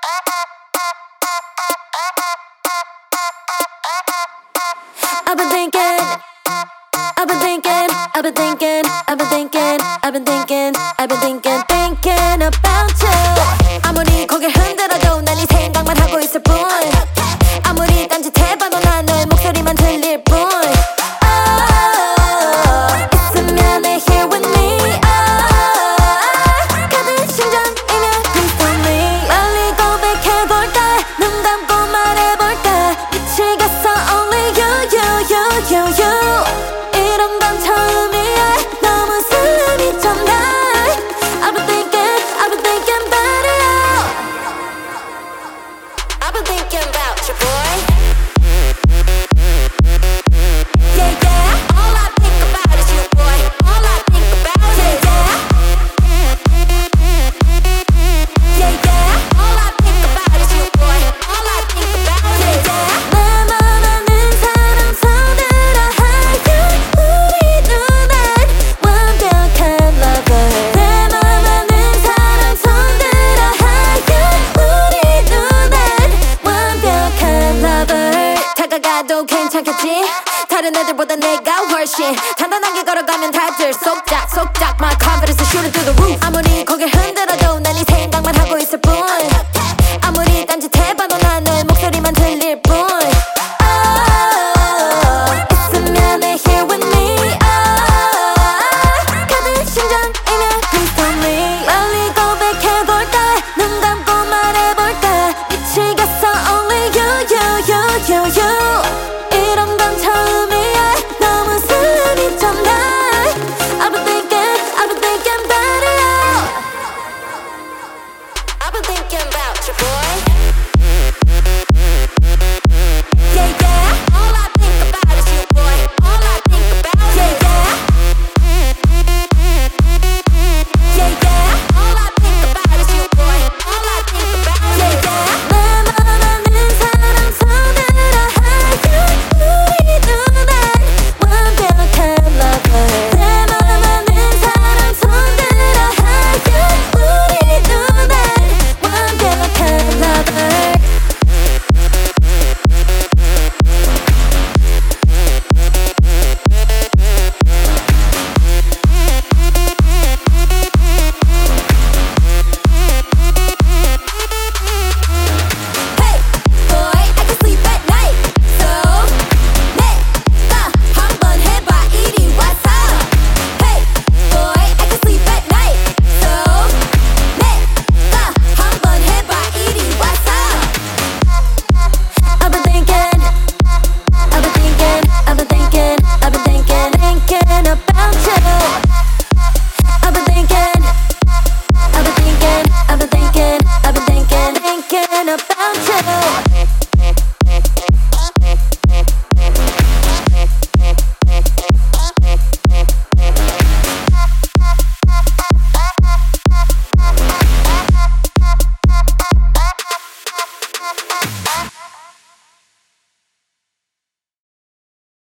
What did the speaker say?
I've been thinking, I've been thinking, I've been thinking, I've been thinking, I've been thinking, I've been thinking, thinking about you. 아무리 고개 흔들어도 난 네 생각만 하고 있을 뿐. 아무리 딴짓해봐도 난 너의 목소리만 들릴 뿐. 있으면 내 here with me. 가든 심장이면 please tell me. 빨리 고백해볼까? 눈 감고 말해볼까? 미치겠어 only you. 이런 건 처음이야. 너무 설렘이 좀 나. I've been thinking about it. I've been thinking about you, boy. Yeah. All I think about is you, boy. All I think about is yeah. All I think about is you, boy. All I think about is 내 맘 아는 사람 손들어 하여 우리 눈엔 완벽한 lover. 내 맘 아는 사람 손들어 하여 우리 눈엔 완벽한 lover. 다가가도 괜찮겠지? 다른 애들보다 내가 훨씬 단단하게 걸어가면 다들 속작 My confidence is shooting through the roof. 아무리 고개 흔들어도 난 네 생각만 하고 있을 뿐. 아무리 딴짓해봐도 난 너의 목소리만 들릴 뿐. 있으면 내 here with me. 가든 심장이면 please tell me. 빨리 고백해볼까? 눈 감고 말해볼까? 미치겠어 only you. 이런 건 처음이야. 너무 설렘이 좀 나. I've been thinking about it. I've been thinking about you, boy. Yeah. All I think about is you, boy. All I think about is yeah. All I think about is you, boy. All I think about is 내 맘 아는 사람 손들어 하여 우리 눈엔 완벽한 lover. 내 맘 아는 사람 손들어 하여 우리 눈엔 완벽한 lover. Hey, boy, I can sleep at night. So 내가 한번 해봐 이리 와서. Hey, boy, I can sleep at night. So 내가 한번 해봐 이리 와서. I've been thinking, I've been thinking, I've been thinking, I've been thinking about you. I've been thinking, I've been thinking, I've been thinking, I've been thinking about you.